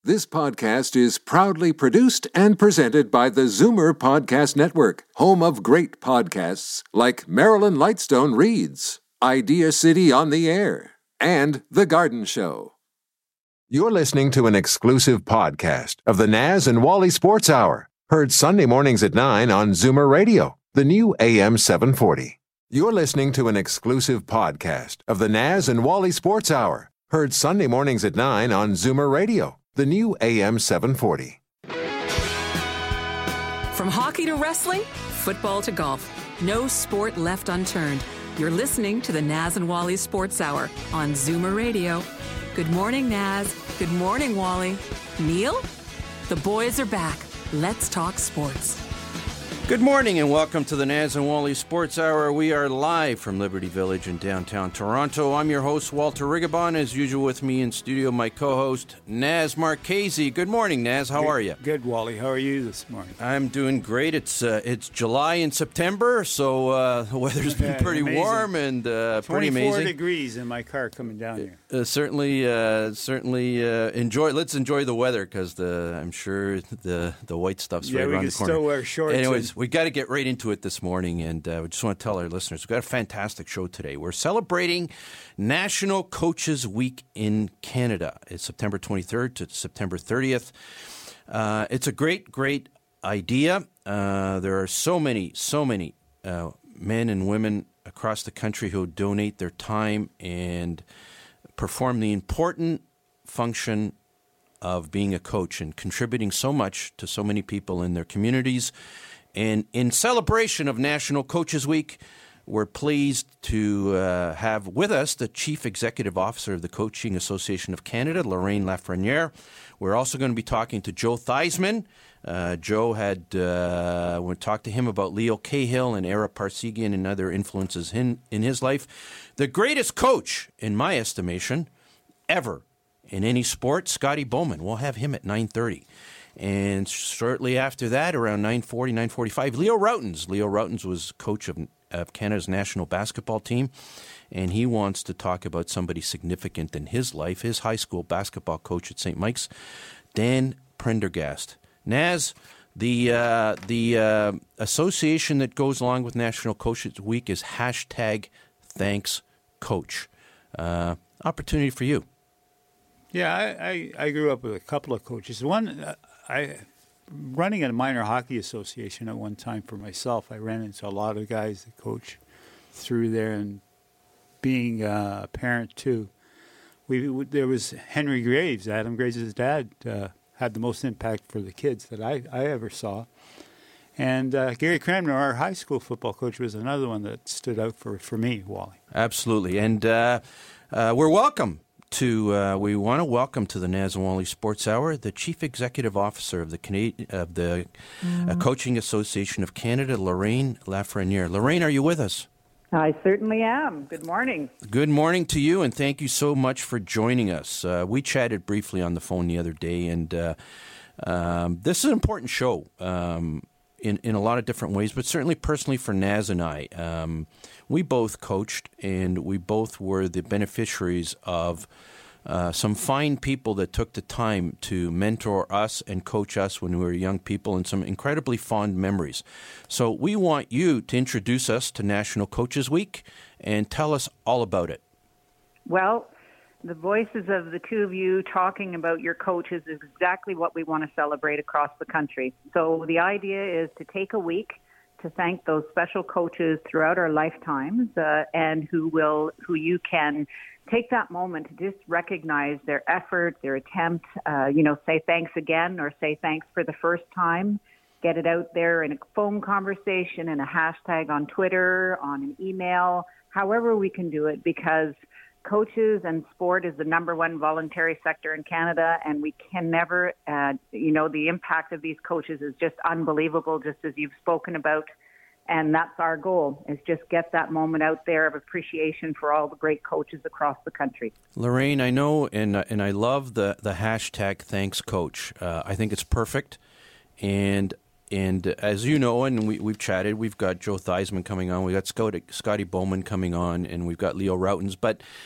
This podcast is proudly produced and presented by the Zoomer Podcast Network, home of great podcasts like Marilyn Lightstone Reads, Idea City on the Air, and The Garden Show. You're listening to an exclusive podcast of the Naz and Wally Sports Hour, heard Sunday mornings at 9 on Zoomer Radio, the new AM 740. You're listening to an exclusive podcast of the Naz and Wally Sports Hour, heard Sunday mornings at 9 on Zoomer Radio, the new AM 740. From hockey to wrestling, football to golf, no sport left unturned. You're listening to the Naz and Wally Sports Hour on Zoomer Radio. Good morning, Naz. Good morning, Wally. Neil? The boys are back. Let's talk sports. Good morning and welcome to the Naz and Wally Sports Hour. We are live from Liberty Village in downtown Toronto. I'm your host, Walter Rigabon. As usual with me in studio, my co-host, Naz Marchese. Good morning, Naz. How are you? Good, Wally. How are you this morning? I'm doing great. It's July and September, so the weather's been pretty amazing. Warm and pretty amazing. 24 degrees in my car coming down here. Certainly enjoy. Let's enjoy the weather because I'm sure the white stuff's right around the corner. Yeah, we can still wear shorts. Anyways, we got to get right into it this morning, and we just want to tell our listeners we've got a fantastic show today. We're celebrating National Coaches Week in Canada. It's September 23rd to September 30th. It's a great idea. There are so many men and women across the country who donate their time and perform the important function of being a coach and contributing so much to so many people in their communities. And in celebration of National Coaches Week, we're pleased to have with us the Chief Executive Officer of the Coaching Association of Canada, Lorraine Lafreniere. We're also going to be talking to Joe Theismann. Joe we talked to him about Leo Cahill and Ara Parseghian and other influences in his life. The greatest coach, in my estimation, ever in any sport, Scotty Bowman. We'll have him at 9:30. And shortly after that, around 9:40, 9:45, Leo Rautins. Leo Rautins was coach of Canada's national basketball team, and he wants to talk about somebody significant in his life, his high school basketball coach at St. Mike's, Dan Prendergast. Naz, the association that goes along with National Coaches Week is #ThanksCoach. Opportunity for you. Yeah, I grew up with a couple of coaches. One, running a minor hockey association at one time for myself. I ran into a lot of guys that coach through there, and being a parent too. There was Henry Graves, Adam Graves' dad, had the most impact for the kids that I ever saw. And Gary Cranmer, our high school football coach, was another one that stood out for me, Wally. Absolutely. And we want to welcome to the Naz and Wally Sports Hour the Chief Executive Officer of the Coaching Association of Canada, Lorraine Lafreniere. Lorraine, are you with us? I certainly am. Good morning. Good morning to you, and thank you so much for joining us. We chatted briefly on the phone the other day, and this is an important show in a lot of different ways, but certainly personally for Naz and I. We both coached, and we both were the beneficiaries of some fine people that took the time to mentor us and coach us when we were young people, and some incredibly fond memories. So we want you to introduce us to National Coaches Week and tell us all about it. Well, the voices of the two of you talking about your coaches is exactly what we want to celebrate across the country. So the idea is to take a week to thank those special coaches throughout our lifetimes, and who you can take that moment to just recognize their effort, their attempt, say thanks again or say thanks for the first time. Get it out there in a phone conversation, in a hashtag on Twitter, on an email, however we can do it, because coaches and sport is the number one voluntary sector in Canada, and we can never, the impact of these coaches is just unbelievable, just as you've spoken about. And that's our goal, is just get that moment out there of appreciation for all the great coaches across the country. Lorraine, I know, and I love the hashtag Thanks Coach. I think it's perfect. And as you know, and we've chatted, we've got Joe Theismann coming on, we've got Scotty Bowman coming on, and we've got Leo Rautins. But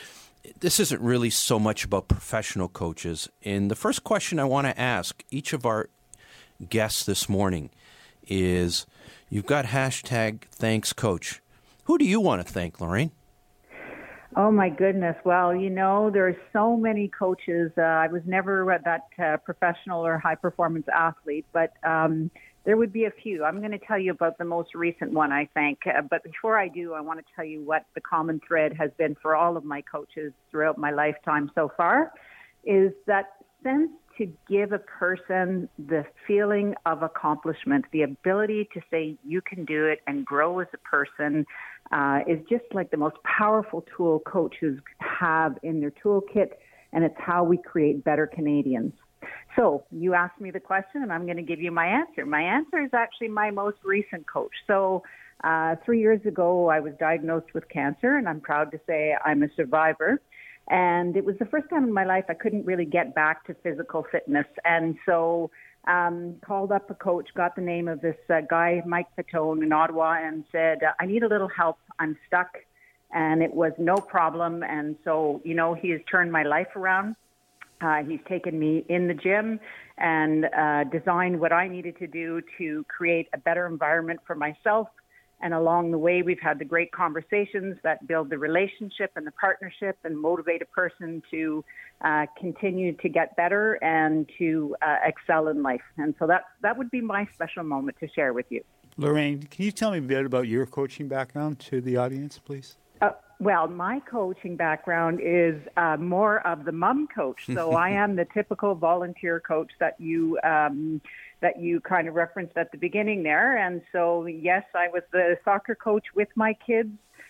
this isn't really so much about professional coaches. And the first question I want to ask each of our guests this morning is, you've got hashtag thanks coach. Who do you want to thank, Lorraine? Oh, my goodness. Well, there's so many coaches. I was never that professional or high-performance athlete, but there would be a few. I'm going to tell you about the most recent one, I think. But before I do, I want to tell you what the common thread has been for all of my coaches throughout my lifetime so far, is that sense to give a person the feeling of accomplishment, the ability to say you can do it and grow as a person, is just like the most powerful tool coaches have in their toolkit, and it's how we create better Canadians. So you asked me the question, and I'm going to give you my answer. My answer is actually my most recent coach. So 3 years ago, I was diagnosed with cancer, and I'm proud to say I'm a survivor. And it was the first time in my life I couldn't really get back to physical fitness. And so called up a coach, got the name of this guy, Mike Fatone in Ottawa, and said, I need a little help. I'm stuck. And it was no problem. And so, he has turned my life around. He's taken me in the gym and designed what I needed to do to create a better environment for myself. And along the way, we've had the great conversations that build the relationship and the partnership and motivate a person to continue to get better and to excel in life. And so that would be my special moment to share with you. Lorraine, can you tell me a bit about your coaching background to the audience, please? Well, my coaching background is more of the mom coach. So I am the typical volunteer coach that you kind of referenced at the beginning there. And so, yes, I was the soccer coach with my kids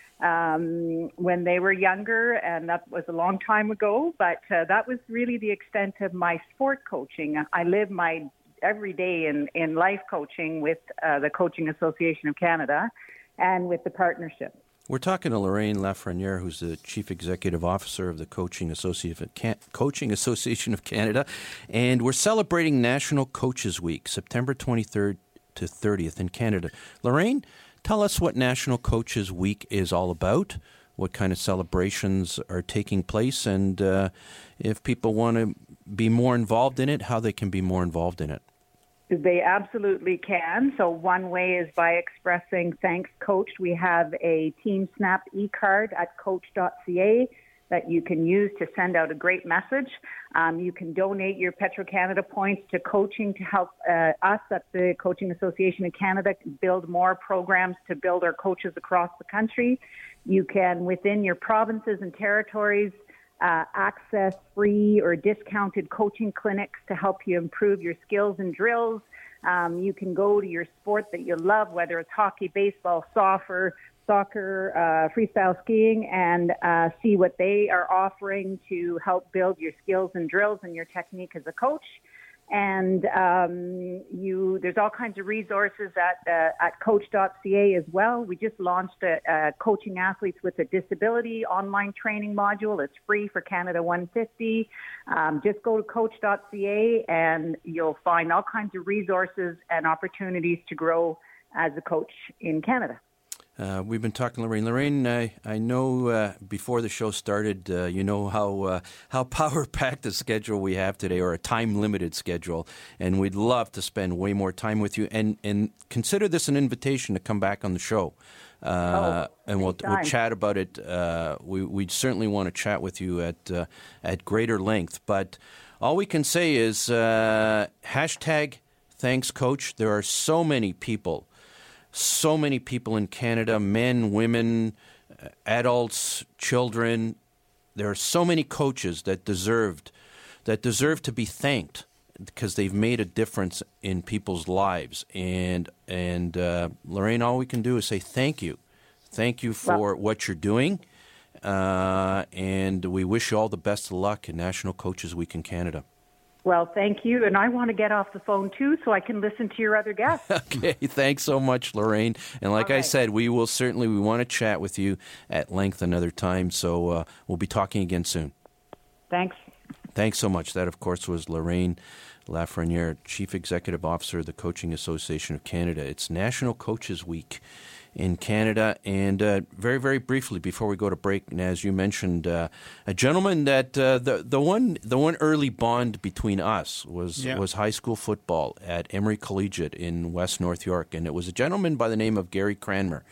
when they were younger, and that was a long time ago. But that was really the extent of my sport coaching. I live my every day in life coaching with the Coaching Association of Canada and with the partnership. We're talking to Lorraine Lafreniere, who's the Chief Executive Officer of the Coaching Association of Canada, and we're celebrating National Coaches Week, September 23rd to 30th in Canada. Lorraine, tell us what National Coaches Week is all about, what kind of celebrations are taking place, and if people want to be more involved in it, how they can be more involved in it. They absolutely can. So one way is by expressing thanks, Coach. We have a Team Snap e-card at coach.ca that you can use to send out a great message. You can donate your Petro-Canada points to coaching to help us at the Coaching Association of Canada build more programs to build our coaches across the country. You can, within your provinces and territories, access free or discounted coaching clinics to help you improve your skills and drills. You can go to your sport that you love, whether it's hockey, baseball, soccer, freestyle skiing, and see what they are offering to help build your skills and drills and your technique as a coach. And there's all kinds of resources at coach.ca as well. We just launched a Coaching Athletes with a Disability online training module. It's free for Canada 150. Just go to coach.ca and you'll find all kinds of resources and opportunities to grow as a coach in Canada. We've been talking, Lorraine. Lorraine, I know before the show started, you know how power-packed a schedule we have today, or a time-limited schedule, and we'd love to spend way more time with you. And consider this an invitation to come back on the show, and we'll chat about it. We certainly want to chat with you at greater length. But all we can say is hashtag thanks, Coach. There are so many people in Canada, men, women, adults, children. There are so many coaches that deserve to be thanked because they've made a difference in people's lives. And Lorraine, all we can do is say thank you. Thank you for what you're doing. And we wish you all the best of luck in National Coaches Week in Canada. Well, thank you. And I want to get off the phone, too, so I can listen to your other guests. Okay. Thanks so much, Lorraine. And like I said, we want to chat with you at length another time. So we'll be talking again soon. Thanks. Thanks so much. That, of course, was Lorraine Lafreniere, Chief Executive Officer of the Coaching Association of Canada. It's National Coaches Week in Canada. And very, very briefly before we go to break, and as you mentioned, a gentleman that the one early bond between us was high school football at Emory Collegiate in West North York, and it was a gentleman by the name of Gary Cranmer.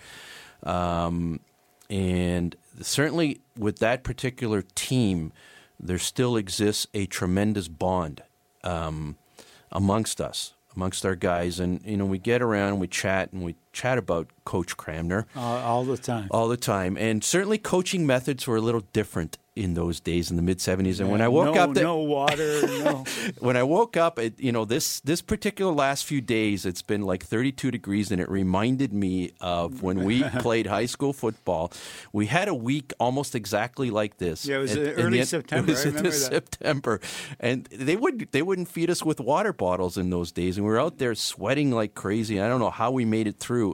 And certainly with that particular team, there still exists a tremendous bond amongst us, amongst our guys. And, we get around, we chat about Coach Cranmer. All the time. All the time. And certainly coaching methods were a little different in those days in the mid-'70s. And when I woke up... No water, no... When I woke up, this particular last few days, it's been like 32 degrees, and it reminded me of when we played high school football. We had a week almost exactly like this. Yeah, it was early September. It was in September. And they wouldn't feed us with water bottles in those days, and we were out there sweating like crazy. I don't know how we made it through,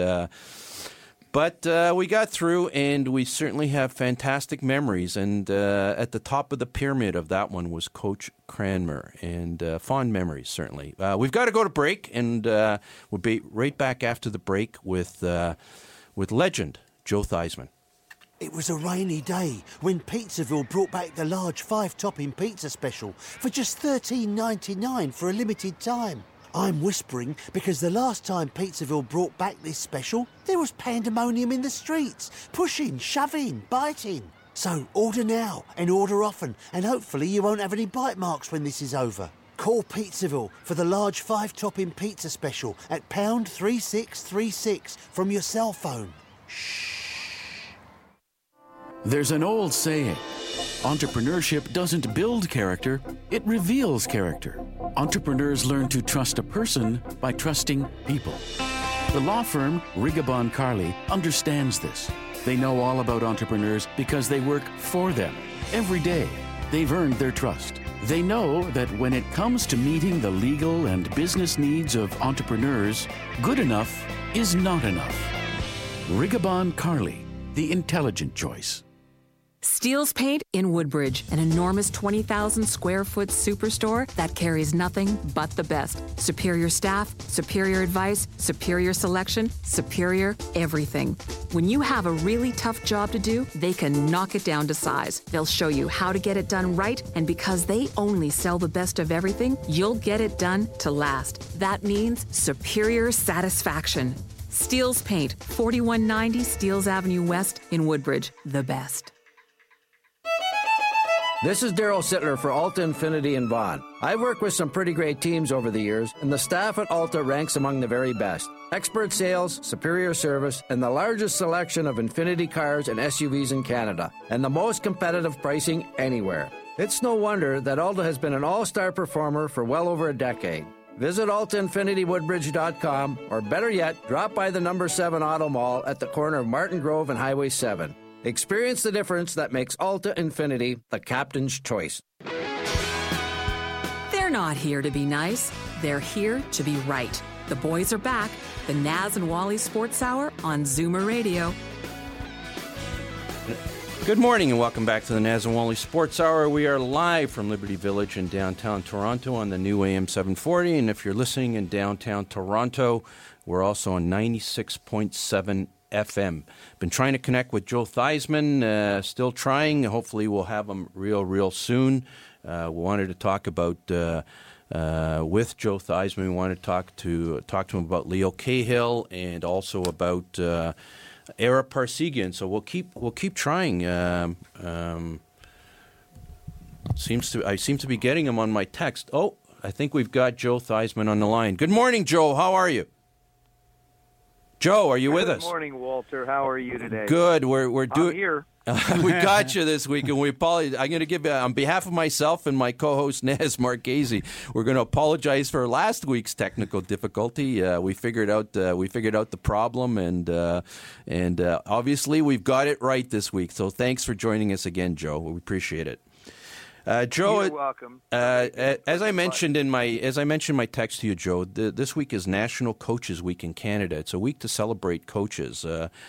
But we got through, and we certainly have fantastic memories. And at the top of the pyramid of that one was Coach Cranmer, and fond memories, certainly. We've got to go to break, and we'll be right back after the break with legend Joe Theismann. It was a rainy day when Pizzaville brought back the large 5-topping pizza special for just $13.99 for a limited time. I'm whispering because the last time Pizzaville brought back this special, there was pandemonium in the streets. Pushing, shoving, biting. So order now and order often, and hopefully you won't have any bite marks when this is over. Call Pizzaville for the large 5-topping pizza special at pound 3636 from your cell phone. Shh. There's an old saying, entrepreneurship doesn't build character, it reveals character. Entrepreneurs learn to trust a person by trusting people. The law firm Rigabon Carly understands this. They know all about entrepreneurs because they work for them every day. They've earned their trust. They know that when it comes to meeting the legal and business needs of entrepreneurs, good enough is not enough. Rigabon Carly, the intelligent choice. Steele's Paint in Woodbridge, an enormous 20,000 square foot superstore that carries nothing but the best. Superior staff, superior advice, superior selection, superior everything. When you have a really tough job to do, they can knock it down to size. They'll show you how to get it done right, and because they only sell the best of everything, you'll get it done to last. That means superior satisfaction. Steele's Paint, 4190 Steeles Avenue West in Woodbridge, the best. This is Daryl Sittler for Alta Infinity in Vaughan. I've worked with some pretty great teams over the years, and the staff at Alta ranks among the very best. Expert sales, superior service, and the largest selection of Infinity cars and SUVs in Canada, and the most competitive pricing anywhere. It's no wonder that Alta has been an all-star performer for well over a decade. Visit AltaInfinityWoodbridge.com, or better yet, drop by the number 7 Auto Mall at the corner of Martin Grove and Highway 7. Experience the difference that makes Alta Infinity the captain's choice. They're not here to be nice. They're here to be right. The boys are back. The Naz and Wally Sports Hour on Zoomer Radio. Good morning and welcome back to the Naz and Wally Sports Hour. We are live from Liberty Village in downtown Toronto on the new AM 740. And if you're listening in downtown Toronto, we're also on 96.7 FM. Been trying to connect with Joe Theismann, still trying. Hopefully we'll have him real soon. We wanted to talk about, with Joe Theismann, we wanted to talk to him about Leo Cahill and also about Ara Parseghian. So we'll keep trying. I seem to be getting him on my text. Oh, I think we've got Joe Theismann on the line. Good morning, Joe. How are you? Joe, are you with us? Good morning, Walter. How are you today? Good. We're doing. I'm here. We got you this week, and we apologize. I'm going to give on behalf of myself and my co-host Naz Marchese. We're going to apologize for last week's technical difficulty. We figured out the problem, and obviously we've got it right this week. So thanks for joining us again, Joe. We appreciate it. Joe, you're welcome. as I mentioned in my text to you, Joe, this week is National Coaches Week in Canada. It's a week to celebrate coaches,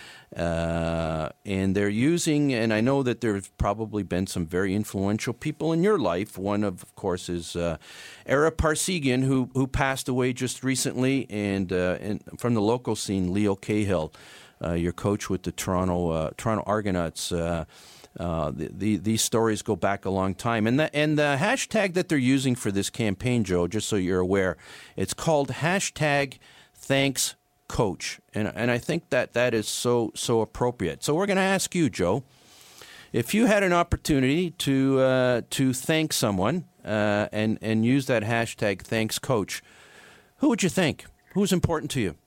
and they're using. And I know that there's probably been some very influential people in your life. One of course, is Ara Parseghian, who passed away just recently, and from the local scene, Leo Cahill, your coach with the Toronto Argonauts. These stories go back a long time, and the hashtag that they're using for this campaign, Joe, just so you're aware, it's called #ThanksCoach, and I think that is so appropriate. So we're going to ask you, Joe, if you had an opportunity to thank someone and use that hashtag #ThanksCoach, who would you thank? Who's important to you?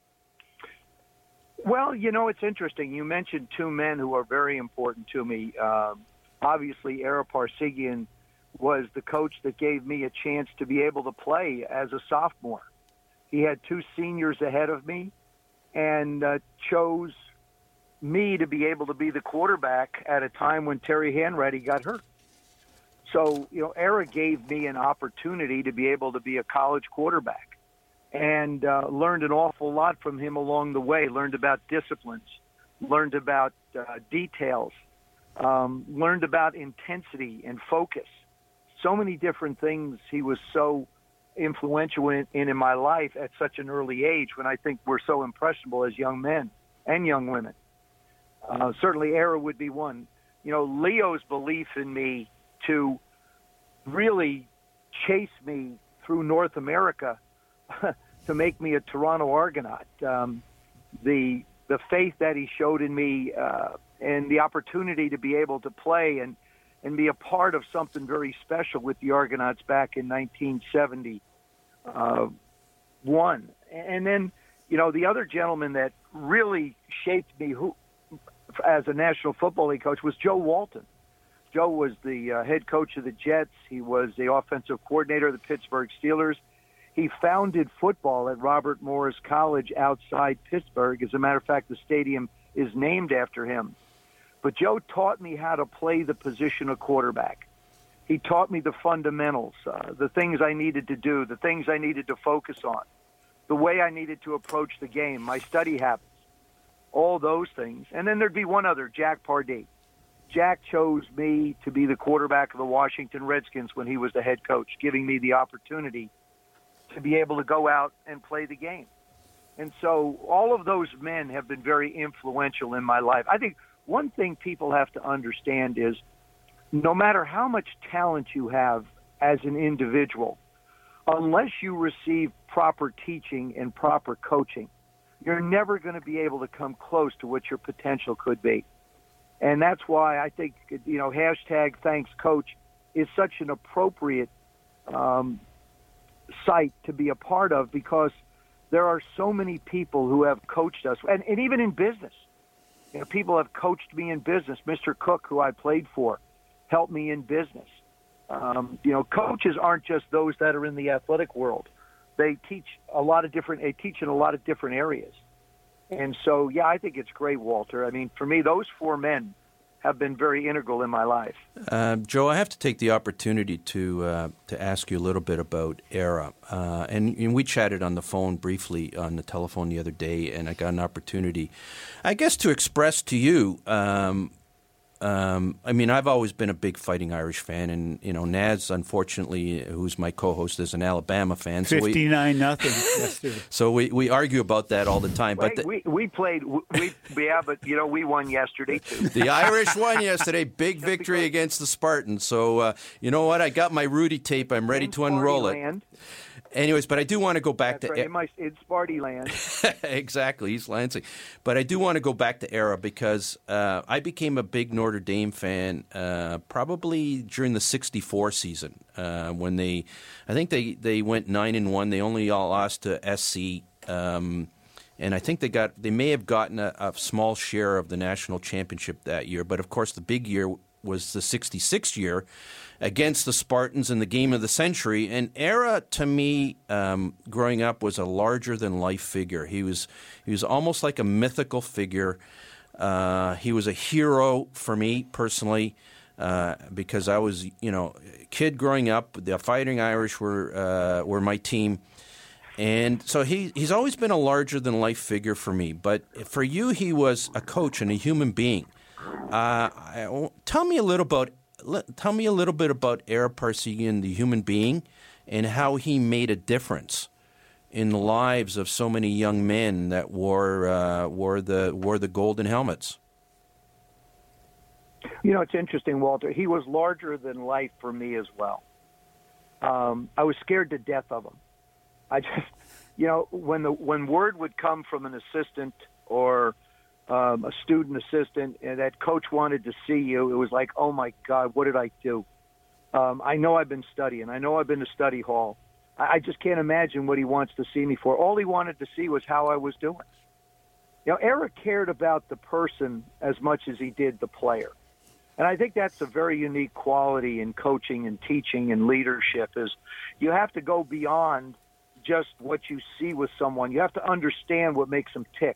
Well, it's interesting. You mentioned two men who are very important to me. Obviously, Ara Parseghian was the coach that gave me a chance to be able to play as a sophomore. He had two seniors ahead of me and chose me to be able to be the quarterback at a time when Terry Hanratty got hurt. So, Ara gave me an opportunity to be able to be a college quarterback. And learned an awful lot from him along the way, learned about disciplines, learned about details, learned about intensity and focus. So many different things he was so influential in my life at such an early age when I think we're so impressionable as young men and young women. Certainly Ara would be one. Leo's belief in me to really chase me through North America to make me a Toronto Argonaut. The faith that he showed in me and the opportunity to be able to play and be a part of something very special with the Argonauts back in 1971. And then, the other gentleman that really shaped me as a National Football League coach was Joe Walton. Joe was the head coach of the Jets. He was the offensive coordinator of the Pittsburgh Steelers. He founded football at Robert Morris College outside Pittsburgh. As a matter of fact, the stadium is named after him. But Joe taught me how to play the position of quarterback. He taught me the fundamentals, the things I needed to do, the things I needed to focus on, the way I needed to approach the game, my study habits, all those things. And then there'd be one other, Jack Pardee. Jack chose me to be the quarterback of the Washington Redskins when he was the head coach, giving me the opportunity to be able to go out and play the game. And so all of those men have been very influential in my life. I think one thing people have to understand is no matter how much talent you have as an individual, unless you receive proper teaching and proper coaching, you're never going to be able to come close to what your potential could be. And that's why I think, #ThanksCoach is such an appropriate site to be a part of, because there are so many people who have coached us, and even in business. People have coached me in business. Mr. Cook, who I played for, helped me in business. Coaches aren't just those that are in the athletic world. They teach in a lot of different areas. And so, I think it's great, Walter. I mean, for me, those four men have been very integral in my life. Joe, I have to take the opportunity to ask you a little bit about Ara. And we chatted on the phone briefly on the telephone the other day, and I got an opportunity, I guess, to express to you I've always been a big Fighting Irish fan, and Naz, unfortunately, who's my co-host, is an Alabama fan. 59-0 yesterday. So we argue about that all the time. But we played, but we won yesterday too. The Irish won yesterday, big victory against the Spartans. So you know what? I got my Rudy tape. I'm ready to unroll it. Anyways, but I do want to go back to... It's Sparty land. Exactly, East Lansing. But I do want to go back to Ara because I became a big Notre Dame fan probably during the 64 season when I think they went 9-1. They only all lost to SC. And I think they may have gotten a small share of the national championship that year. But, of course, the big year was the 66 year against the Spartans in the game of the century. And Ara, to me, growing up, was a larger-than-life figure. He was almost like a mythical figure. He was a hero for me personally. because I was, kid growing up. The Fighting Irish were my team. And so he's always been a larger-than-life figure for me. But for you, he was a coach and a human being. Tell me a little bit about Ara Parseghian, the human being, and how he made a difference in the lives of so many young men that wore the golden helmets. It's interesting, Walter. He was larger than life for me as well. I was scared to death of him. I just, when word would come from an assistant or a student assistant and that coach wanted to see you, it was like, oh my God, what did I do? I know I've been studying. I know I've been to study hall. I just can't imagine what he wants to see me for. All he wanted to see was how I was doing. Ara cared about the person as much as he did the player. And I think that's a very unique quality in coaching and teaching and leadership is you have to go beyond just what you see with someone. You have to understand what makes them tick.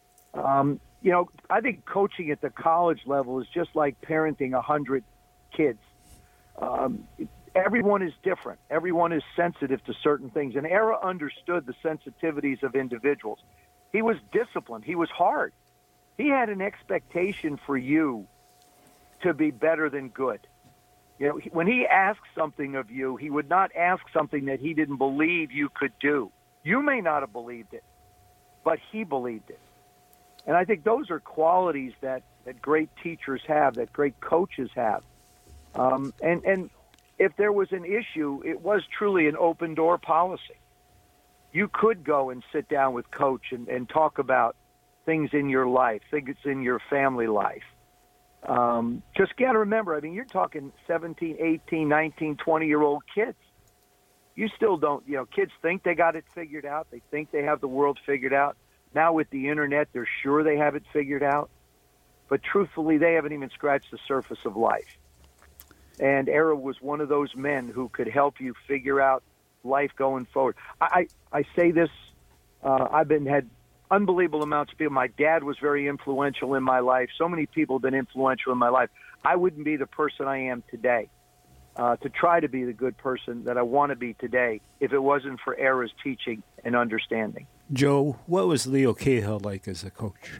I think coaching at the college level is just like parenting 100 kids. Everyone is different. Everyone is sensitive to certain things. And Ara understood the sensitivities of individuals. He was disciplined. He was hard. He had an expectation for you to be better than good. When he asked something of you, he would not ask something that he didn't believe you could do. You may not have believed it, but he believed it. And I think those are qualities that great teachers have, that great coaches have. And if there was an issue, it was truly an open door policy. You could go and sit down with coach and talk about things in your life, things in your family life. Just got to remember, you're talking 17, 18, 19, 20-year-old kids. You still don't, kids think they got it figured out. They think they have the world figured out. Now with the internet, they're sure they have it figured out. But truthfully, they haven't even scratched the surface of life. And Ara was one of those men who could help you figure out life going forward. I say this, I've had unbelievable amounts of people. My dad was very influential in my life. So many people have been influential in my life. I wouldn't be the person I am today, to try to be the good person that I want to be today, if it wasn't for Ara's teaching and understanding. Joe, what was Leo Cahill like as a coach?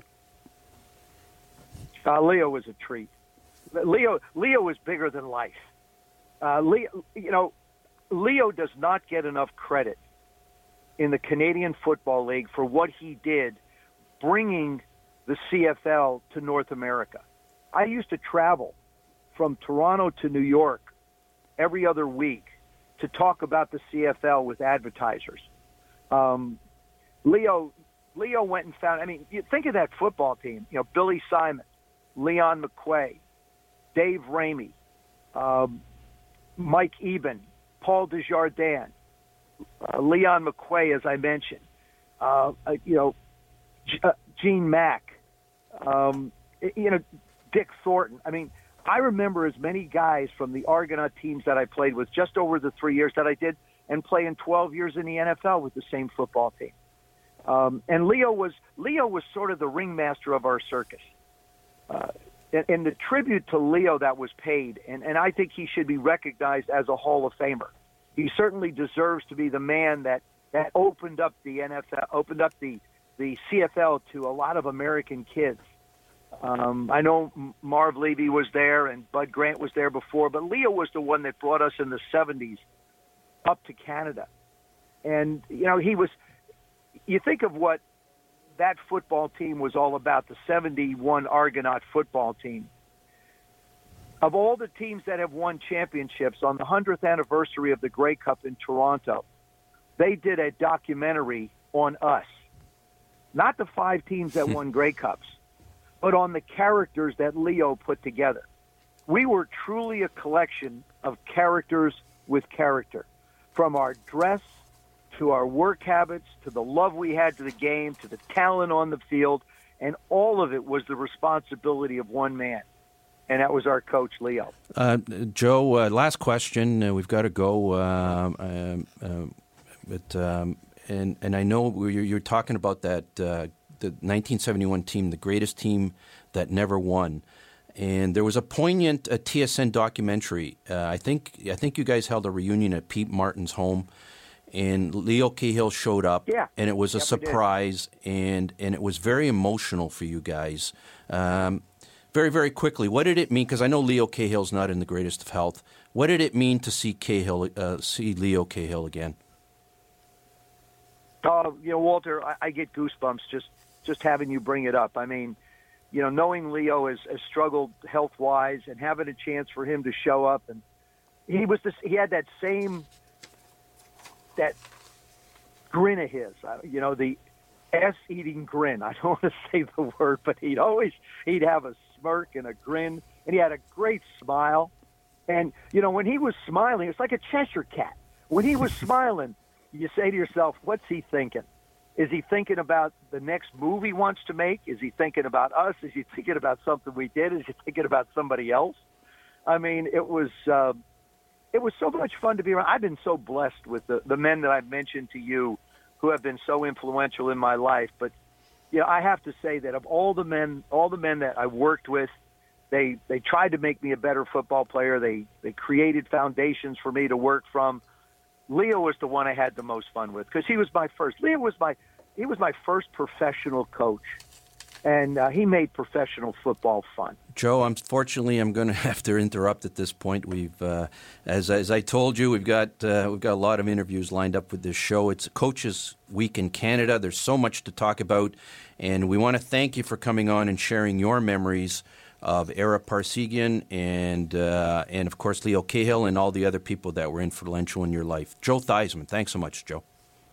Leo was a treat. Leo was bigger than life. Leo does not get enough credit in the Canadian Football League for what he did bringing the CFL to North America. I used to travel from Toronto to New York every other week to talk about the CFL with advertisers. Leo went and found, you think of that football team, Billy Simon, Leon McQuay, Dave Ramey, Mike Eben, Paul Desjardins, Leon McQuay, as I mentioned, Gene Mack, Dick Thornton. I remember as many guys from the Argonaut teams that I played with just over the 3 years that I did, and playing 12 years in the NFL with the same football team. And Leo was sort of the ringmaster of our circus. And the tribute to Leo that was paid, and I think he should be recognized as a Hall of Famer. He certainly deserves to be the man that opened up the NFL, opened up the CFL to a lot of American kids. I know Marv Levy was there and Bud Grant was there before, but Leo was the one that brought us in the 70s up to Canada. And, you think of what that football team was all about, the 71 Argonaut football team. Of all the teams that have won championships, on the 100th anniversary of the Grey Cup in Toronto, they did a documentary on us. Not the 5 teams that won Grey Cups, but on the characters that Leo put together. We were truly a collection of characters with character, from our dress to our work habits, to the love we had to the game, to the talent on the field, and all of it was the responsibility of one man, and that was our coach, Leo. Joe, last question. We've got to go. And I know you're talking about that the 1971 team, the greatest team that never won. and there was a poignant TSN documentary. I think you guys held a reunion at Pete Martin's home, and Leo Cahill showed up, and it was a surprise, and it was very emotional for you guys. Very, very quickly, what did it mean? Because I know Leo Cahill's not in the greatest of health. What did it mean to see Leo Cahill again? Walter, I get goosebumps just having you bring it up. I mean, knowing Leo has struggled health-wise and having a chance for him to show up, and he had that grin of his, the ass-eating grin. I don't want to say the word, but he'd have a smirk and a grin, and he had a great smile. And, when he was smiling, it's like a Cheshire cat. When he was smiling, you say to yourself, what's he thinking? Is he thinking about the next move he wants to make? Is he thinking about us? Is he thinking about something we did? Is he thinking about somebody else? I mean, it was so much fun to be around. I've been so blessed with the men that I've mentioned to you who have been so influential in my life. But, I have to say that of all the men that I worked with, they tried to make me a better football player. They created foundations for me to work from. Leo was the one I had the most fun with because he was my first. Leo was my first professional coach, and he made professional football fun. Joe, unfortunately, I'm going to have to interrupt at this point. We've, as I told you, we've got a lot of interviews lined up with this show. It's Coaches Week in Canada. There's so much to talk about, and we want to thank you for coming on and sharing your memories of Ara Parseghian and of course Leo Cahill and all the other people that were influential in your life. Joe Theismann, thanks so much, Joe.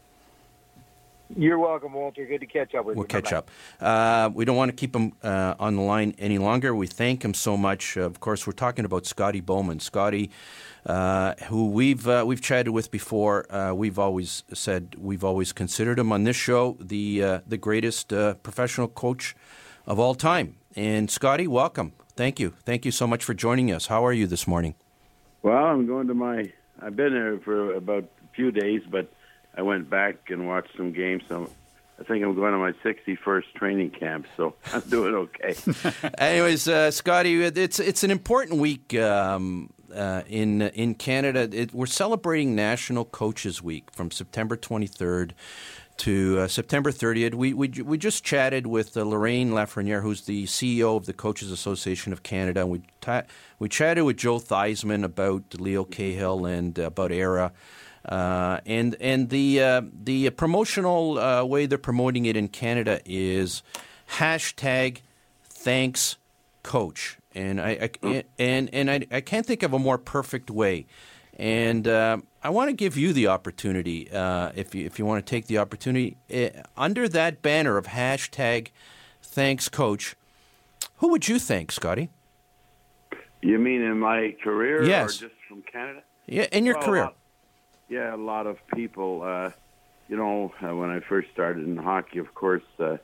You're welcome, Walter. Good to catch up with you. We'll catch up. We don't want to keep him on the line any longer. We thank him so much. Of course, we're talking about Scotty Bowman. Scotty, who we've chatted with before. We've always considered him on this show the greatest professional coach of all time. And Scotty, welcome. Thank you. Thank you so much for joining us. How are you this morning? Well, I'm going to I've been there for about a few days, but I went back and watched some games. So I think I'm going to my 61st training camp, so I'm doing okay. Anyways, Scotty, it's an important week in Canada. We're celebrating National Coaches Week from September 23rd to September 30th. We just chatted with Lorraine Lafreniere, who's the CEO of the Coaches Association of Canada, and we chatted with Joe Theismann about Leo Cahill and about Ara, and the promotional way they're promoting it in Canada is #ThanksCoach, and I can't think of a more perfect way. And I want to give you the opportunity, if you want to take the opportunity, under that banner of #ThanksCoach, who would you thank, Scotty? You mean in my career, yes, or just from Canada? Yeah, in your career. A lot of people. When I first started in hockey, of course, with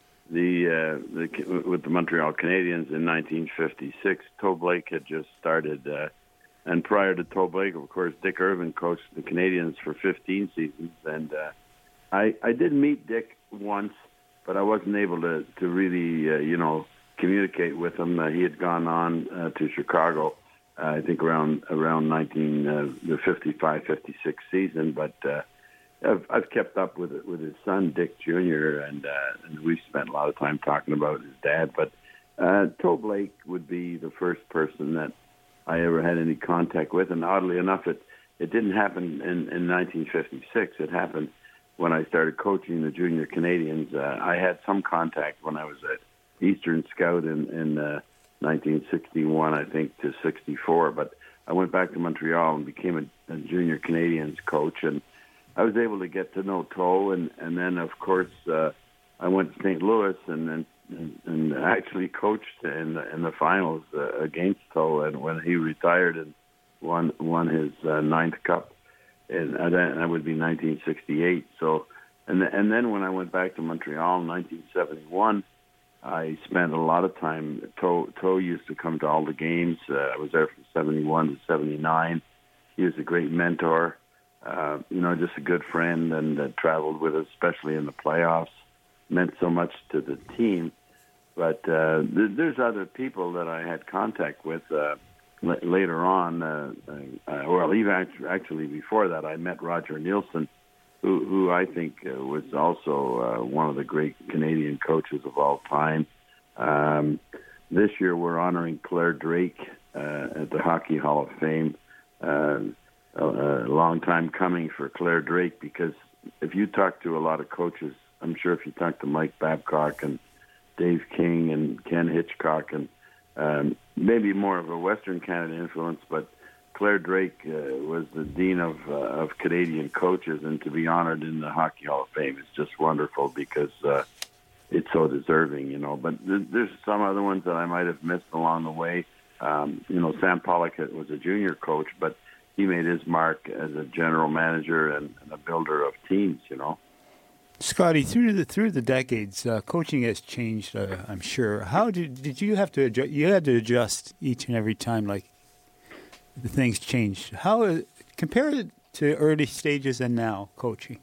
the Montreal Canadiens in 1956, Toe Blake had just started. And prior to Toe Blake, of course, Dick Irvin coached the Canadiens for 15 seasons. And I did meet Dick once, but I wasn't able to really, communicate with him. He had gone on to Chicago, I think around the 55-56 season. But I've kept up with his son, Dick Jr., and we spent a lot of time talking about his dad. But Toe Blake would be the first person that I ever had any contact with, and oddly enough, it didn't happen in 1956. It happened when I started coaching the junior Canadians. I had some contact when I was at Eastern Scout in 1961, I think, to 64. But I went back to Montreal and became a junior Canadians coach, and I was able to get to know Toe, and then, of course, I went to St. Louis and actually coached in the finals against Toe, and when he retired and won his ninth cup, and that would be 1968. So, and then when I went back to Montreal in 1971, I spent a lot of time. Toe used to come to all the games. I was there from 71 to 79. He was a great mentor, just a good friend, and traveled with us, especially in the playoffs. Meant so much to the team. But there's other people that I had contact with later on. Well, even actually before that, I met Roger Nielsen, who I think was also one of the great Canadian coaches of all time. This year we're honoring Claire Drake at the Hockey Hall of Fame. A long time coming for Claire Drake, because if you talk to a lot of coaches, I'm sure if you talk to Mike Babcock and Dave King and Ken Hitchcock and maybe more of a Western Canada influence, but Claire Drake was the dean of Canadian coaches, and to be honored in the Hockey Hall of Fame is just wonderful because it's so deserving, you know. But there's some other ones that I might have missed along the way. You know, Sam Pollock was a junior coach, but he made his mark as a general manager and a builder of teams, you know. Scotty, through the decades, coaching has changed. I'm sure. How did you have to adjust? You had to adjust each and every time, like the things changed. How compare it to early stages and now coaching?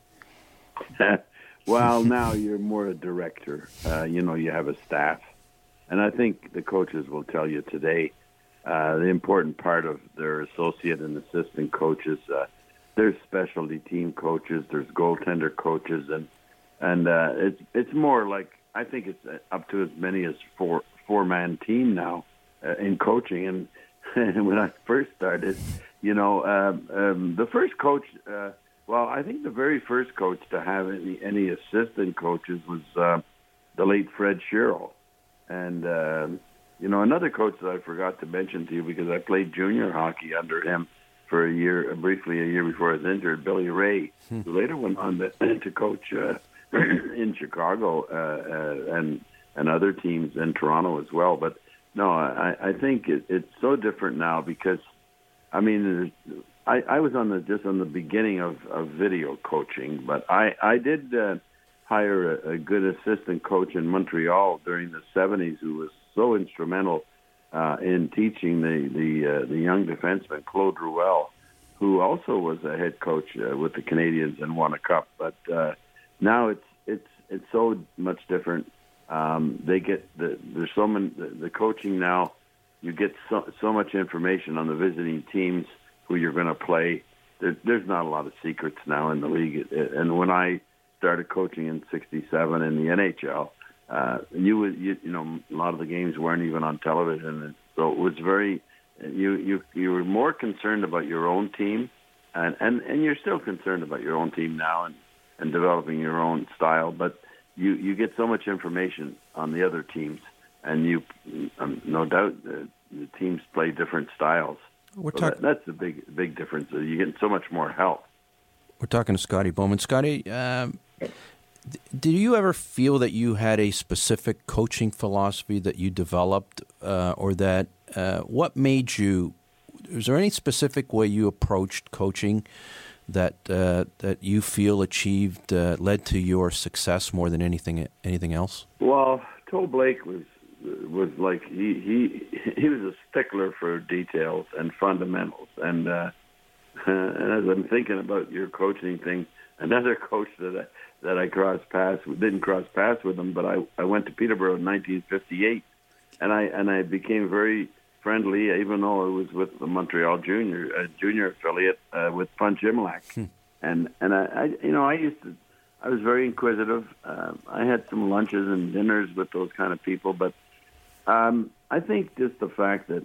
Well, now you're more a director. You know, you have a staff, and I think the coaches will tell you today the important part of their associate and assistant coaches. There's specialty team coaches. There's goaltender coaches, and it's more like, I think it's up to as many as four-man team now in coaching. And when I first started, you know, the first coach, well, I think the very first coach to have any assistant coaches was the late Fred Sherrill. And, you know, another coach that I forgot to mention to you, because I played junior hockey under him for a year, briefly a year before I was injured, Billy Ray, who later went on to coach in Chicago and other teams in Toronto as well. But no, I think it's so different now because, I mean, I was just on the beginning of video coaching, but I did hire a good assistant coach in Montreal during the 70s who was so instrumental in teaching the young defenseman Claude Ruel, who also was a head coach with the Canadians and won a cup. But now it's so much different. They get there's so many the coaching now. You get so much information on the visiting teams who you're going to play. There's not a lot of secrets now in the league. And when I started coaching in '67 in the NHL, you know, a lot of the games weren't even on television, and so it was very. You were more concerned about your own team, and you're still concerned about your own team now, and developing your own style. But you get so much information on the other teams, and you no doubt the teams play different styles. That's the big difference. You get so much more help. We're talking to Scotty Bowman. Scotty, did you ever feel that you had a specific coaching philosophy that you developed, or that what made you? Was there any specific way you approached coaching that you feel led to your success more than anything else? Well, Toe Blake was like he was a stickler for details and fundamentals, and as I'm thinking about your coaching thing, another coach that I didn't cross paths with him, but I went to Peterborough in 1958, and I became very friendly, even though I was with the Montreal junior affiliate with Punch Imlach, and I was very inquisitive. I had some lunches and dinners with those kind of people, but I think just the fact that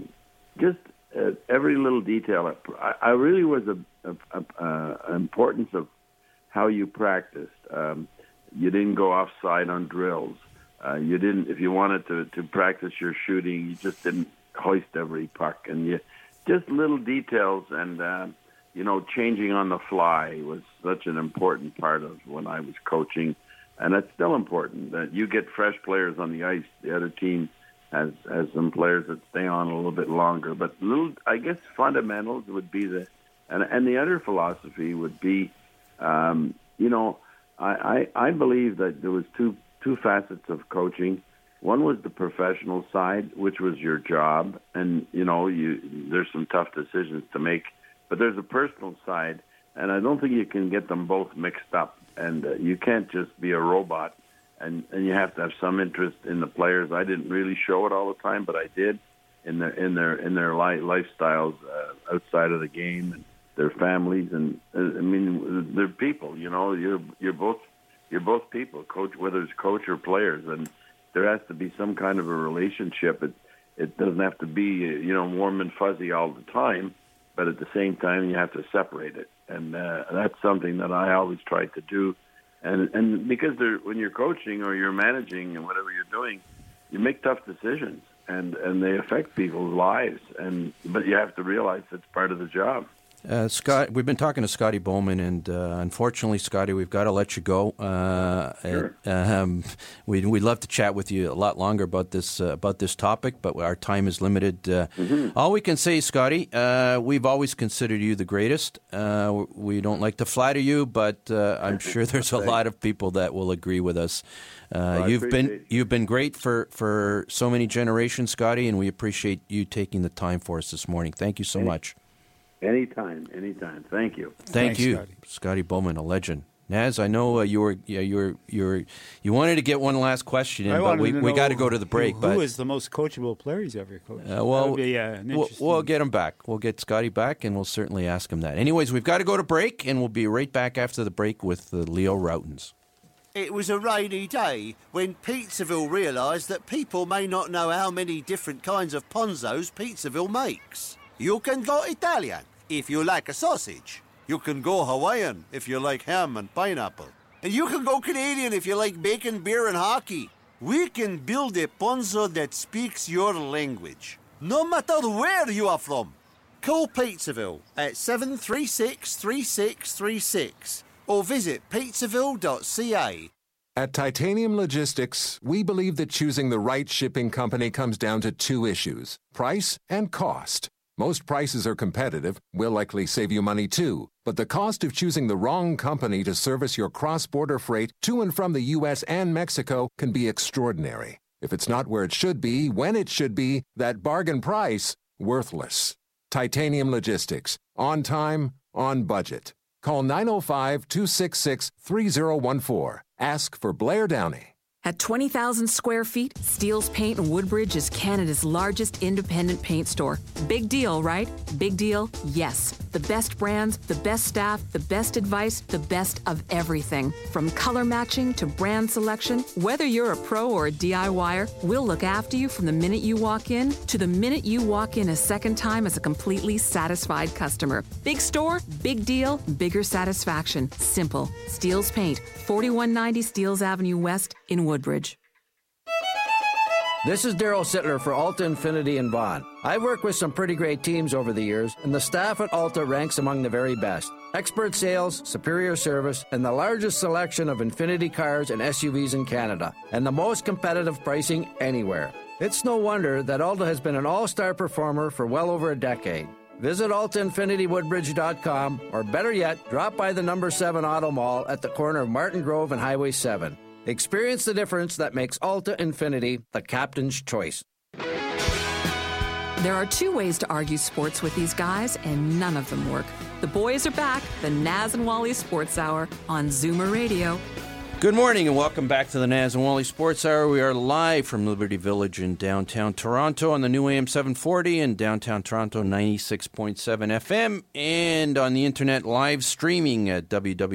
every little detail, I really was a importance of how you practiced. You didn't go offside on drills. You didn't, if you wanted to practice your shooting, you just didn't hoist every puck, and just little details, and changing on the fly was such an important part of when I was coaching, and it's still important that you get fresh players on the ice. The other team has some players that stay on a little bit longer, but I guess fundamentals would be and the other philosophy would be, I believe that there was two facets of coaching. One was the professional side, which was your job, and there's some tough decisions to make. But there's a personal side, and I don't think you can get them both mixed up. And you can't just be a robot and you have to have some interest in the players. I didn't really show it all the time, but I did in their lifestyles outside of the game and their families, and I mean they're people. You know, you're both people, coach, whether it's coach or players, and there has to be some kind of a relationship. It doesn't have to be warm and fuzzy all the time, but at the same time you have to separate it, and that's something that I always try to do. And because when you're coaching or you're managing and whatever you're doing, you make tough decisions, and they affect people's lives, but you have to realize it's part of the job. Scott, we've been talking to Scotty Bowman, and unfortunately, Scotty, we've got to let you go. Sure. We'd love to chat with you a lot longer about this topic, but our time is limited. All we can say, Scotty, we've always considered you the greatest. We don't like to flatter you, but I'm sure there's a lot of people that will agree with us. You've been great for so many generations, Scotty, and we appreciate you taking the time for us this morning. Thank you so much. Anytime. Thank you. Thanks, you, Scotty Bowman, a legend. Naz, I know you wanted to get one last question in, but we got to go to the break. Who is the most coachable player he's ever coached? We'll get him back. We'll get Scotty back, and we'll certainly ask him that. Anyways, we've got to go to break, and we'll be right back after the break with Leo Rautins. It was a rainy day when Pizzaville realised that people may not know how many different kinds of ponzos Pizzaville makes. You can go Italian if you like a sausage. You can go Hawaiian if you like ham and pineapple. And you can go Canadian if you like bacon, beer, and hockey. We can build a ponzo that speaks your language, no matter where you are from. Call Pizzaville at 736-3636 or visit pizzaville.ca. At Titanium Logistics, we believe that choosing the right shipping company comes down to two issues: price and cost. Most prices are competitive, will likely save you money too, but the cost of choosing the wrong company to service your cross-border freight to and from the U.S. and Mexico can be extraordinary. If it's not where it should be, when it should be, that bargain price, worthless. Titanium Logistics. On time, on budget. Call 905-266-3014. Ask for Blair Downey. At 20,000 square feet, Steele's Paint in Woodbridge is Canada's largest independent paint store. Big deal, right? Big deal, yes. The best brands, the best staff, the best advice, the best of everything. From color matching to brand selection, whether you're a pro or a DIYer, we'll look after you from the minute you walk in to the minute you walk in a second time as a completely satisfied customer. Big store, big deal, bigger satisfaction. Simple. Steele's Paint, 4190 Steeles Avenue West in Woodbridge. This is Daryl Sittler for Alta Infinity in Vaughan. I've worked with some pretty great teams over the years, and the staff at Alta ranks among the very best. Expert sales, superior service, and the largest selection of Infinity cars and SUVs in Canada, and the most competitive pricing anywhere. It's no wonder that Alta has been an all-star performer for well over a decade. Visit AltaInfinityWoodbridge.com, or better yet, drop by the number 7 Auto Mall at the corner of Martin Grove and Highway 7. Experience the difference that makes Alta Infinity the captain's choice. There are two ways to argue sports with these guys, and none of them work. The boys are back, the Naz and Wally Sports Hour on Zoomer Radio. Good morning and welcome back to the Naz and Wally Sports Hour. We are live from Liberty Village in downtown Toronto on the new AM 740 and downtown Toronto 96.7 FM, and on the internet live streaming at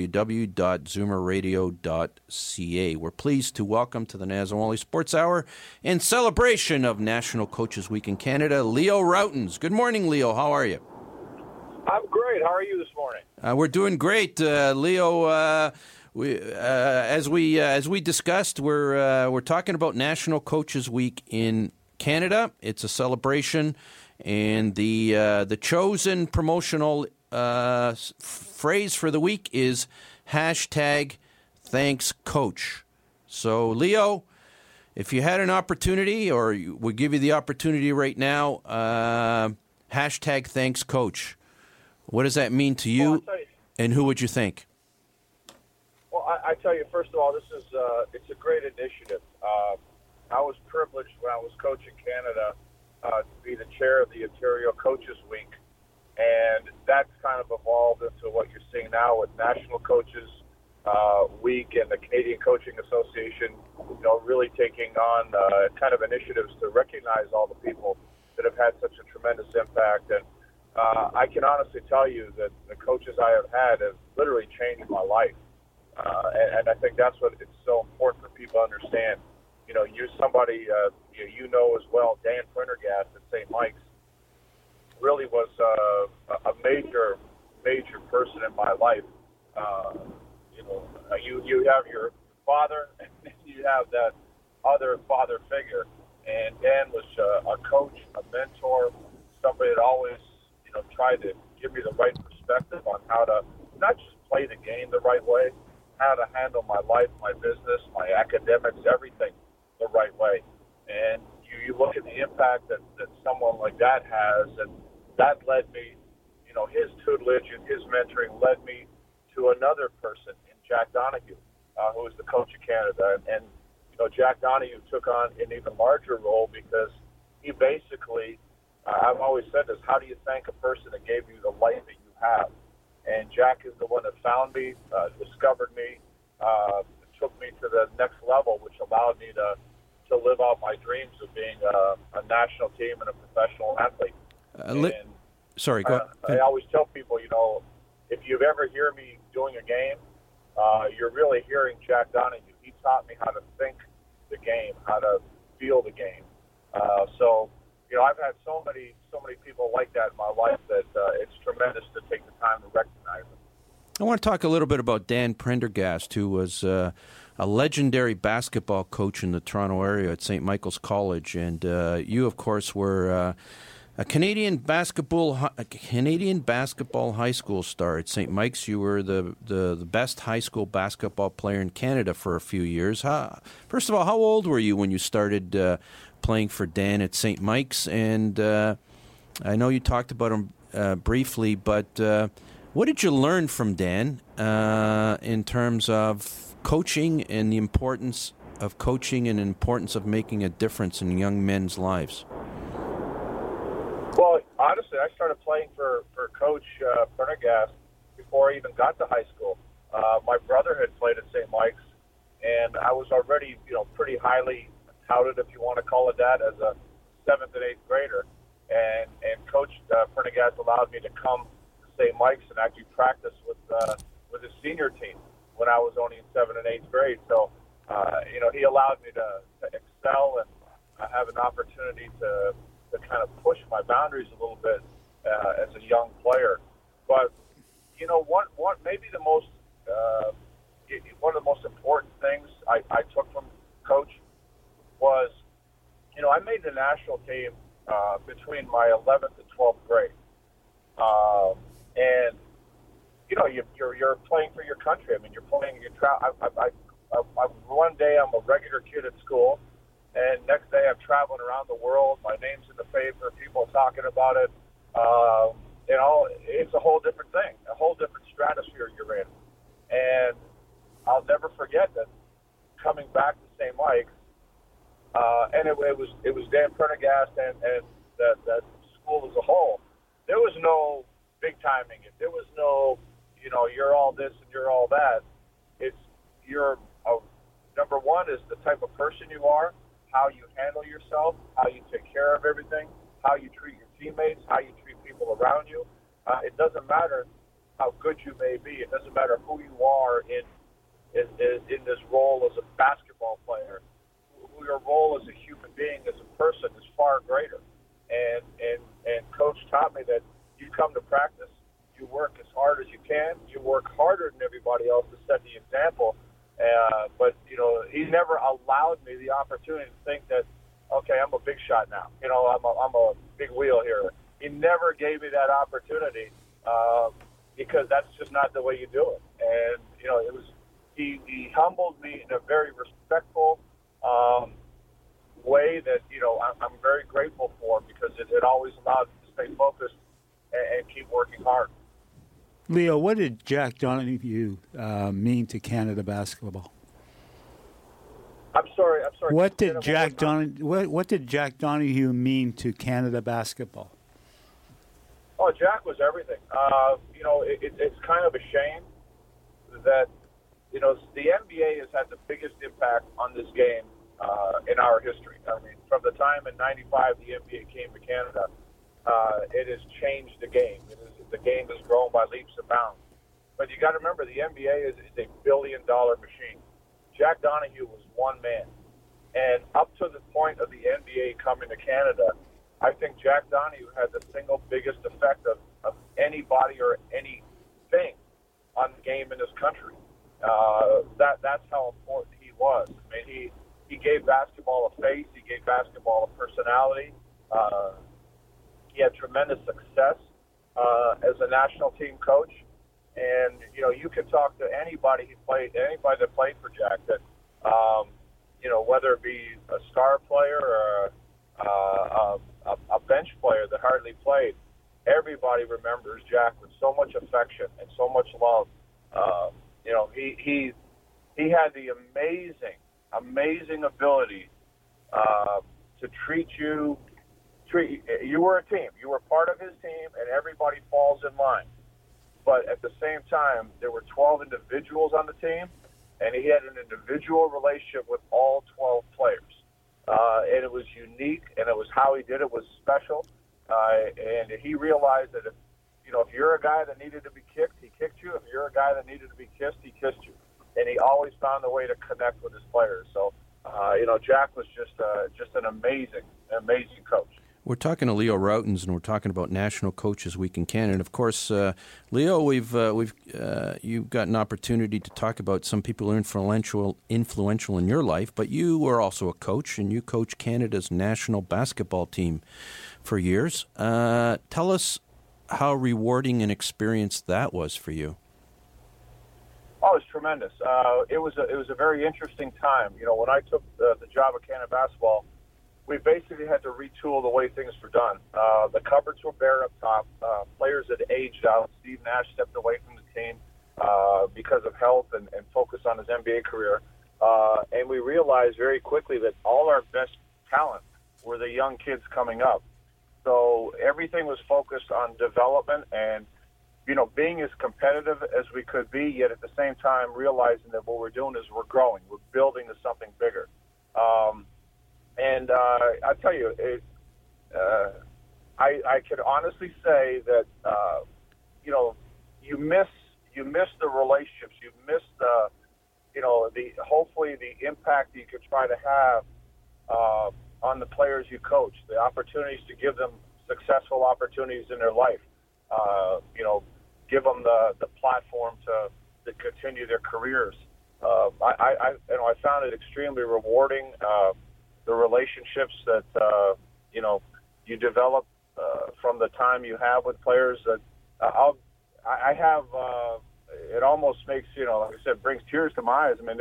www.zoomerradio.ca. We're pleased to welcome to the Naz and Wally Sports Hour in celebration of National Coaches Week in Canada, Leo Rautins. Good morning, Leo. How are you? I'm great. How are you this morning? We're doing great, Leo. As we discussed, we're talking about National Coaches Week in Canada. It's a celebration, and the chosen promotional phrase for the week is #ThanksCoach. So, Leo, if you had an opportunity, or we give you the opportunity right now, #ThanksCoach. What does that mean to you, and who would you thank? Well, I tell you, first of all, this is it's a great initiative. I was privileged when I was coaching Canada to be the chair of the Ontario Coaches Week, and that's kind of evolved into what you're seeing now with national coaches week, and the Canadian Coaching Association, really taking on kind of initiatives to recognize all the people that have had such a tremendous impact. And I can honestly tell you that the coaches I have had have literally changed my life. And I think that's what it's so important for people to understand. Somebody as well, Dan Prendergast at St. Mike's, really was a major person in my life. You have your father, and you have that other father figure. And Dan was a coach, a mentor, somebody that always, tried to give me the right perspective on how to not just play the game the right way, how to handle my life, my business, my academics, everything the right way. And you look at the impact that someone like that has, and that led me, his tutelage and his mentoring led me to another person in Jack Donahue, who is the coach of Canada. And Jack Donahue took on an even larger role because he basically, I've always said this, how do you thank a person that gave you the life that you have? And Jack is the one that found me, discovered me, took me to the next level, which allowed me to live out my dreams of being a national team and a professional athlete. Sorry, go ahead. I always tell people, if you ever hear me doing a game, you're really hearing Jack Donahue. He taught me how to think the game, how to feel the game. I've had so many people like that in my life that it's tremendous to take the time to recognize them. I want to talk a little bit about Dan Prendergast, who was a legendary basketball coach in the Toronto area at St. Michael's College, and you, of course, were a Canadian basketball high school star at St. Mike's. You were the best high school basketball player in Canada for a few years. First of all, how old were you when you started playing for Dan at St. Mike's? And I know you talked about him briefly, but what did you learn from Dan in terms of coaching and the importance of coaching and the importance of making a difference in young men's lives? Well, honestly, I started playing for Coach Prendergast before I even got to high school. My brother had played at St. Mike's, and I was already, pretty highly touted, if you want to call it that, as a 7th and 8th grader. And Coach Prendergast allowed me to come to St. Mike's and actually practice with his senior team when I was only in 7th and 8th grade. So, he allowed me to excel and have an opportunity to kind of push my boundaries a little bit as a young player. But, what maybe the most one of the most important things I took from Coach was, I made the national team between my 11th and 12th grade. And, you're playing for your country. I mean, you're playing, one day I'm a regular kid at school, and next day I'm traveling around the world. My name's in the paper. People are talking about it. It's a whole different thing, a whole different stratosphere you're in. And I'll never forget that coming back to St. Mike's, and it was Dan Prendergast and that school as a whole. There was no big timing it. There was no, you're all this and you're all that. Number one is the type of person you are, how you handle yourself, how you take care of everything, how you treat your teammates, how you treat people around you. It doesn't matter how good you may be. It doesn't matter who you are in this role as a basketball player. Your role as a human being, as a person, is far greater. And Coach taught me that you come to practice, you work as hard as you can, you work harder than everybody else to set the example. But he never allowed me the opportunity to think that, okay, I'm a big shot now. I'm a big wheel here. He never gave me that opportunity because that's just not the way you do it. And it was he humbled me in a very respectful way that I'm very grateful for, because it always allowed me to stay focused and keep working hard. Leo, what did Jack Donahue mean to Canada basketball? I'm sorry. What did Jack Donahue mean to Canada basketball? Oh, Jack was everything. It's kind of a shame that the NBA has had the biggest impact on this game in our history. I mean, from the time in '95 the NBA came to Canada, it has changed the game. The game has grown by leaps and bounds. But you got to remember, the NBA is a billion-dollar machine. Jack Donahue was one man. And up to the point of the NBA coming to Canada, I think Jack Donahue had the single biggest effect of anybody or anything on the game in this country. That's how important he was. I mean, he gave basketball a face. He gave basketball a personality. He had tremendous success as a national team coach. And, you can talk to anybody that played for Jack that, whether it be a star player or a bench player that hardly played, everybody remembers Jack with so much affection and so much love. He had the amazing ability to treat you. You were a team. You were part of his team, and everybody falls in line. But at the same time, there were 12 individuals on the team, and he had an individual relationship with all 12 players. And it was unique, and it was how he did it was special. And he realized that if you're a guy that needed to be kicked, he kicked you. If you're a guy that needed to be kissed, he kissed you. And he always found a way to connect with his players. So, Jack was just an amazing coach. We're talking to Leo Rautins, and we're talking about National Coaches Week in Canada. And of course, Leo, you've got an opportunity to talk about some people who are influential in your life, but you were also a coach, and you coached Canada's national basketball team for years. Tell us how rewarding an experience that was for you. Oh, it's tremendous. It was a very interesting time. When I took the job at Canada Basketball, we basically had to retool the way things were done. The cupboards were bare up top. Players had aged out. Steve Nash stepped away from the team because of health and focused on his NBA career. And we realized very quickly that all our best talent were the young kids coming up. So everything was focused on development and, being as competitive as we could be, yet at the same time realizing that what we're doing is we're growing. We're building to something bigger. And I tell you, I could honestly say that you miss the relationships, you miss the hopefully the impact you could try to have on the players you coach, the opportunities to give them successful opportunities in their life, give them the platform to continue their careers. I found it extremely rewarding. The relationships that you develop from the time you have with players. That I have. It almost makes like I said, brings tears to my eyes. I mean,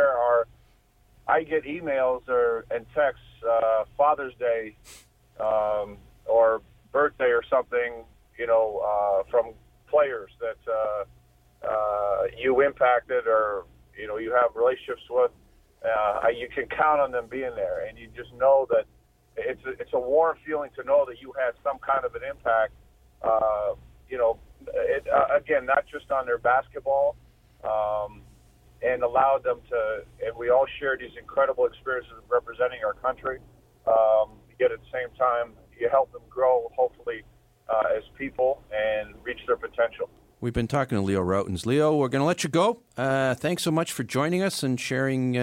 I get emails and texts, Father's Day, or birthday or something, from players that you impacted or you have relationships with. You can count on them being there, and you just know that it's a warm feeling to know that you had some kind of an impact. Again, not just on their basketball, and allowed them to. And we all shared these incredible experiences of representing our country. Yet at the same time, you help them grow, hopefully, as people and reach their potential. We've been talking to Leo Rautins. Leo, we're going to let you go. Thanks so much for joining us and sharing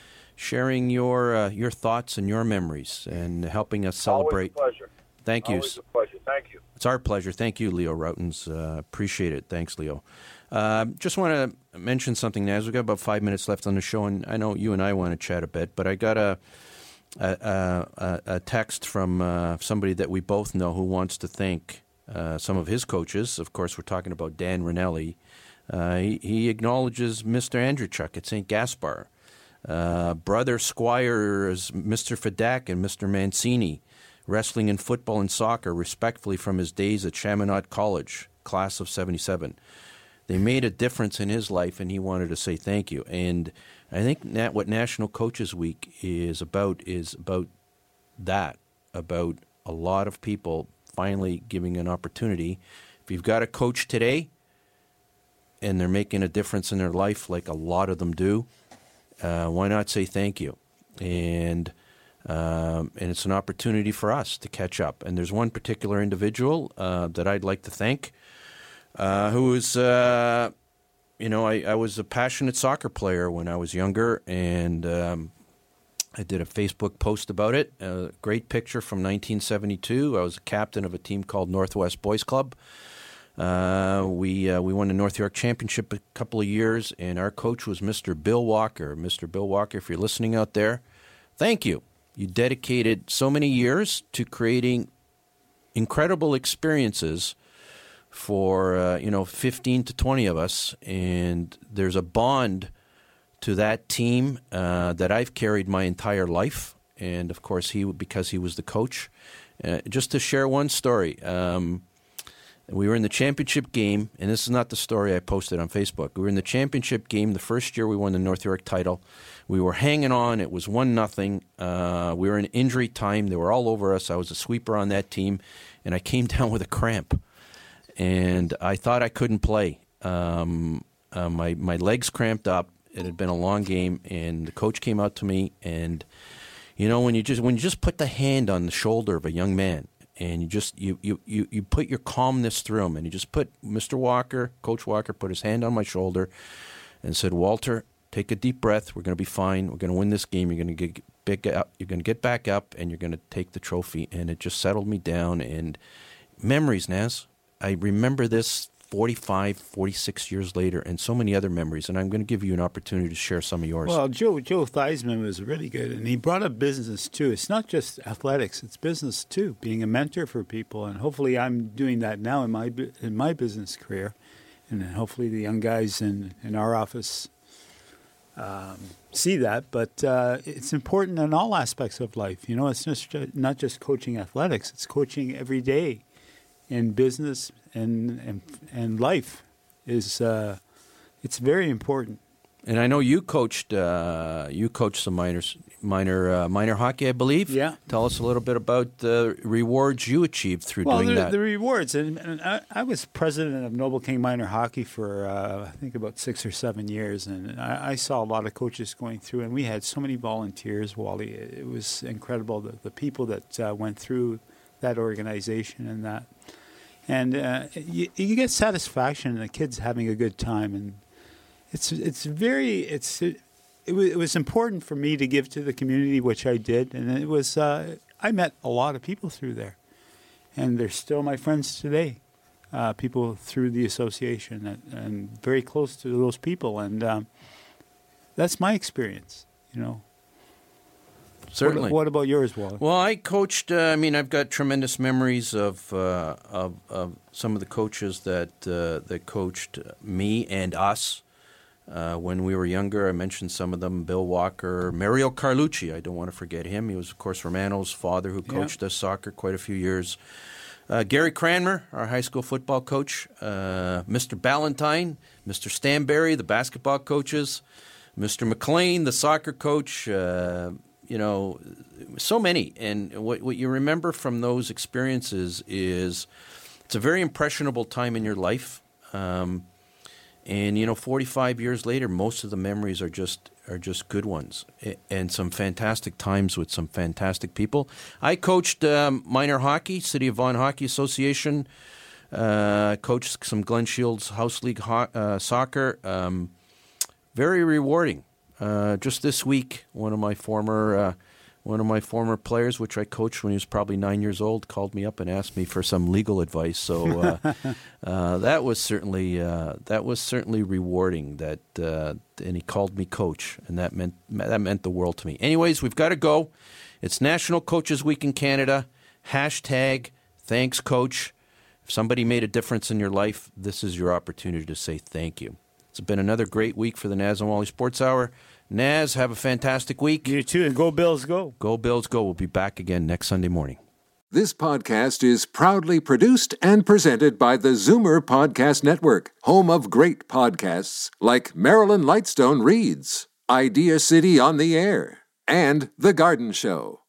your thoughts and your memories and helping us celebrate. Always a pleasure. Thank you. Always a pleasure. Thank you. It's our pleasure. Thank you, Leo Rautins. Appreciate it. Thanks, Leo. Just want to mention something now. We've got about 5 minutes left on the show, and I know you and I want to chat a bit, but I got a text from somebody that we both know who wants to thank some of his coaches. Of course, we're talking about Dan Rinelli. He acknowledges Mr. Andrewchuk at St. Gaspar, Brother Squires, Mr. Fadak and Mr. Mancini, wrestling and football and soccer, respectfully from his days at Chaminade College, class of 77. They made a difference in his life, and he wanted to say thank you. And I think what National Coaches Week is about that, about a lot of people finally giving an opportunity. If you've got a coach today, and they're making a difference in their life like a lot of them do, why not say thank you? And it's an opportunity for us to catch up. And there's one particular individual that I'd like to thank, who is, I was a passionate soccer player when I was younger, and I did a Facebook post about it. A great picture from 1972. I was a captain of a team called Northwest Boys Club. We won the North York Championship a couple of years, and our coach was Mr. Bill Walker. Mr. Bill Walker, if you're listening out there, thank you. You dedicated so many years to creating incredible experiences for 15 to 20 of us, and there's a bond to that team that I've carried my entire life. And of course, because he was the coach. Just to share one story. We were in the championship game, and this is not the story I posted on Facebook. We were in the championship game the first year we won the North York title. We were hanging on. It was 1-0. We were in injury time. They were all over us. I was a sweeper on that team, and I came down with a cramp. And I thought I couldn't play. My legs cramped up. It had been a long game, and the coach came out to me, and when you just put the hand on the shoulder of a young man, and you put your calmness through him, and you just put Coach Walker put his hand on my shoulder and said, "Walter, take a deep breath. We're going to be fine. We're going to win this game. You're going to get back up, and you're going to take the trophy." And it just settled me down. And memories, Naz. I remember this 45, 46 years later, and so many other memories. And I'm going to give you an opportunity to share some of yours. Well, Joe Theismann was really good, and he brought up business too. It's not just athletics; it's business too. Being a mentor for people, and hopefully, I'm doing that now in my business career, and hopefully, the young guys in our office see that. But it's important in all aspects of life. It's not just coaching athletics; it's coaching every day in business. And life is it's very important. And I know you coached some minor hockey, I believe. Yeah. Tell us a little bit about the rewards you achieved through doing that. The rewards, and I was president of Noble King Minor Hockey for I think about 6 or 7 years, and I saw a lot of coaches going through, and we had so many volunteers, Wally. It was incredible, the people that went through that organization and that. And you get satisfaction in the kids having a good time, and it was important for me to give to the community, which I did, and it was I met a lot of people through there, and they're still my friends today, people through the association, and very close to those people, and that's my experience, Certainly. What about yours, Wally? Well, I coached. I've got tremendous memories of some of the coaches that coached me and us when we were younger. I mentioned some of them: Bill Walker, Mario Carlucci. I don't want to forget him. He was, of course, Romano's father, who coached us soccer quite a few years. Gary Cranmer, our high school football coach. Mr. Ballantyne, Mr. Stanberry, the basketball coaches. Mr. McLean, the soccer coach. So many. And what you remember from those experiences is it's a very impressionable time in your life. And 45 years later, most of the memories are just good ones, and some fantastic times with some fantastic people. I coached minor hockey, City of Vaughan Hockey Association. Coached some Glen Shields House League soccer. Very rewarding. Just this week, one of my former players, which I coached when he was probably 9 years old, called me up and asked me for some legal advice. So that was certainly rewarding. And he called me coach, and that meant the world to me. Anyways, we've got to go. It's National Coaches Week in Canada. #Thanks, Coach. If somebody made a difference in your life, this is your opportunity to say thank you. It's been another great week for the Naz and Wally Sports Hour. Naz, have a fantastic week. You too, and go Bills, go. Go Bills, go. We'll be back again next Sunday morning. This podcast is proudly produced and presented by the Zoomer Podcast Network, home of great podcasts like Marilyn Lightstone Reads, Idea City on the Air, and The Garden Show.